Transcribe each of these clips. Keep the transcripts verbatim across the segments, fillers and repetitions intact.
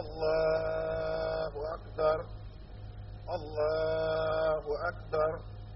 Allahu akbar, Allahu akbar,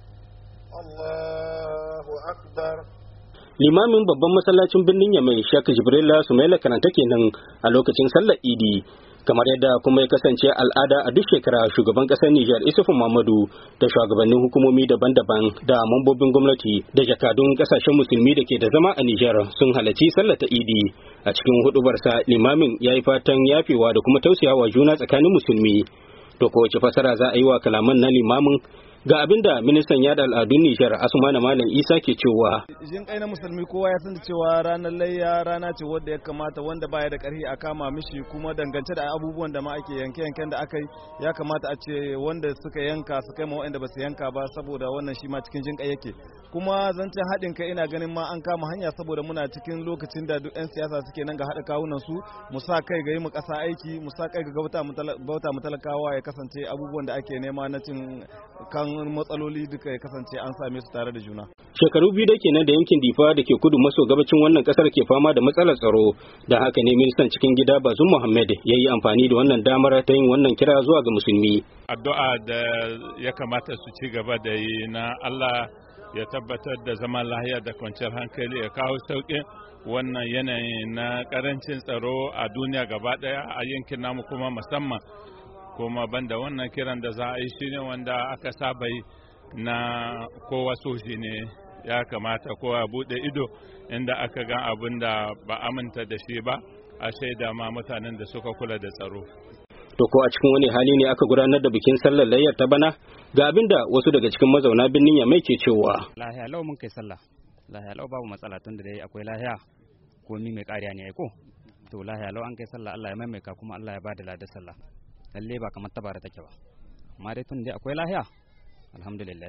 Allahu akbar. Limamin babban masallacin birnin Yamai Sheikh Jibrilla Sumaila Kananta kenan a lokacin sallar Idi, kamar yadda kuma ya kasance al'ada a duk shekara shugaban kasar Nijar Isufu Muhammadu da shugabannin hukumomi daban-daban da mambobin gwamnati da jakadun kasashen musulmi da ke da zama a Nijar sun halarci sallar ta Idi. A cikin hudubarsa limamin ya yi fatan yafewa da kuma tausayawa juna tsakanin musulmi. To ko wace fasara za a yi wa kalaman na limamin? Ga abin da ministan yada al'adun Nijar Asmana Malam Isa ke cewa. Jin kai na musulmi kowa ya san cewa ranar layya rana ce wadda ya kamata wanda baya da karfi a kama mishi, kuma dangance da abubuwan da ma ake yanke yanken da aka yi ya kamata a ce wanda suka yanka su kai ma wanda ba su yanka ba, saboda wannan shi ma cikin jin kai yake. Kuma zancen haɗin kai ina ganin ma an kama hanya saboda muna cikin lokacin da duk 'yan siyasa suke nan ga haɗa kawunan su, mu sa kai ga yi mu ƙasa aiki, mu sa kai ga bauta mu talakawa ya kasance abubuwan da ake nema na cin kan matsaloli duka ya kasance an same su tare da juna. Shekaru biyu da kenan da yankin Difa da ke kudu maso gabacin wannan kasar ke fama da matsalar tsaro, da haka ne ministan cikin gida Bazum Muhammad ya yi amfani da wannan damar ta yin wannan kira zuwa ga musulmi. Addu'a da ya kamata su ci gaba da yi na Allah ya tabbatar da zaman lahiya da kwanciyar hankali, ya kawo sauƙin wannan yanayi na ƙarancin tsaro a duniya gaba ɗaya, a yankin namu kuma musamman. Kuma banda wannan kiran da za a yi shine wanda aka saba yi na kowa soji ne ya kamata kowa bude ido inda aka ga abin da ba aminta da shi ba a shaida ma mutanen da suka kula da tsaro. To ko a cikin wani hali ne aka gudanar da bikin sallar layyar ta bana? Ga abin da wasu daga cikin mazauna birnin Yamai ke cewa. Lahiya lau mun kai sallah, lahiya lau babu matsala tun da dai akwai lahiya ko ni mai kariya ne ko. To lahiya lau an kai sallah, Allah ya maimaika kuma Allah ya bada ladar sallah. Lalle ba kamar tabara take ba, amma dai tun dai akwai lahiya alhamdulillah.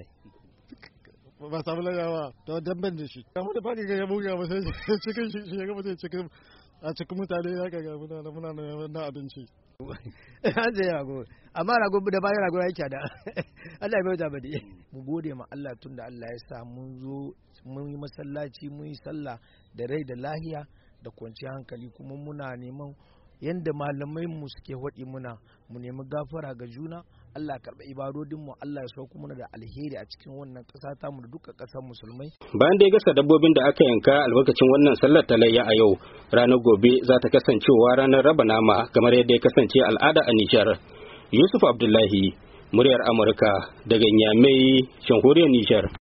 Ba samu lahiya ba to dan ban da shi kamar da baki ga ya buga ba sai cikin shi ya gaba sai cikin a cikin mutane ya ga muna muna na abinci an zai rago, amma rago da bayan rago yake da Allah ya bai da bade. Mu gode ma Allah tun da Allah ya sa mun zo mun yi masallaci mun yi sallah da rai da lahiya da kwanciyar hankali, kuma muna neman yanda malamai mu suke waɗi muna mu nemi gafara ga juna, Allah karɓa ibadodin mu, Allah ya sauko muna da alheri a cikin wannan ƙasa ta mu da duka ƙasar musulmai. Bayan da ya gasa dabbobin da aka yanka albarkacin wannan sallar ta layya a yau, ranar gobe za ta kasancewa ranar raba nama kamar yadda ya kasance al'ada a Nijar. Yusuf Abdullahi, muryar Amurka daga Nyamai, jamhuriyar Nijar.